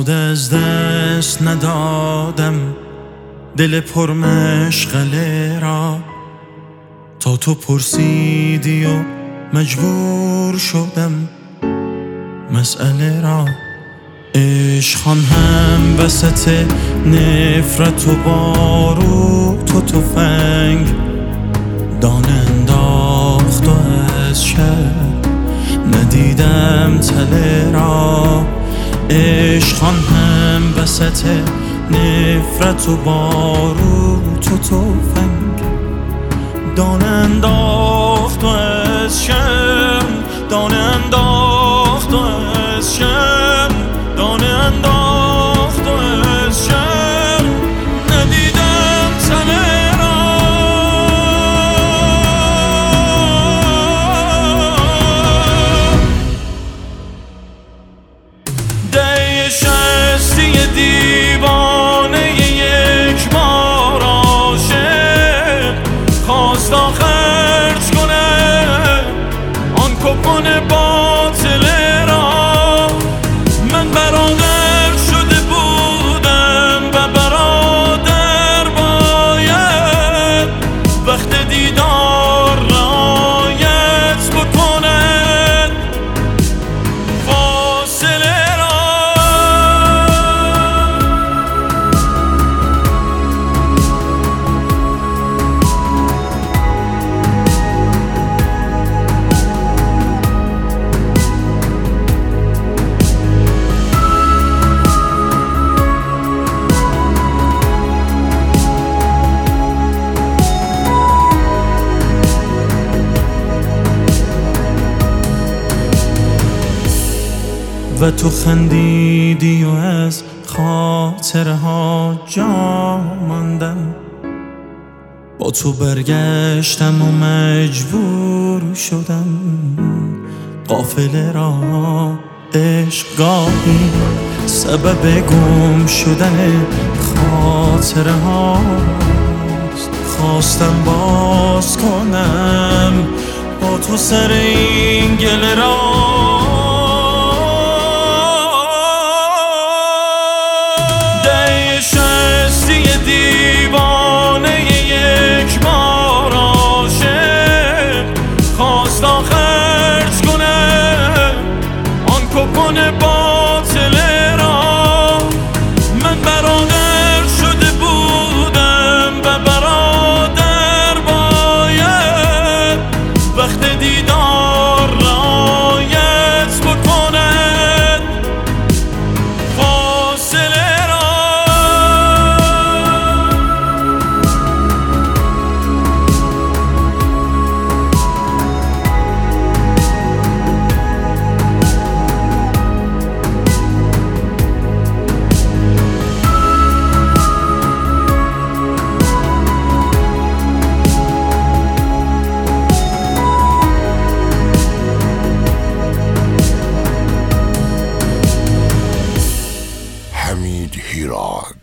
ساده از دست ندادم دل پرمشغله را، تا تو پرسیدی و مجبور شدم مسئله را. عشقان هم وسط نفرت و باروت و تفنگ دانه انداخت و از شب ندیدم تله را. عشقان هم وسط نفرت و باروت و تفنگ دانه انداخت و از شب، دانه انداخت و از شب، دانه انداخت و از شب ندیدم تله را. ده شستی دیوانه یک بار عاشق خواست تا خرج کنه آن کپون باطله را. من برادر شده بودم و برادر باید وقت دیدار رعایت بکند فاصله را. و تو خندیدی و از خاطره ها جا ماندم، با تو برگشتم و مجبور شدم قافله را. عشق گاهی سبب گم شدن خاطره هاست، خواستم باز کنم با تو سر این گله را. دیوانه یک بار عاشق خواست تا خرج کنه آن کپون باطله را. من برادر شده بودم و برادر باید وقت دیدار رعایت بکند فاصله را. حمید هیراد.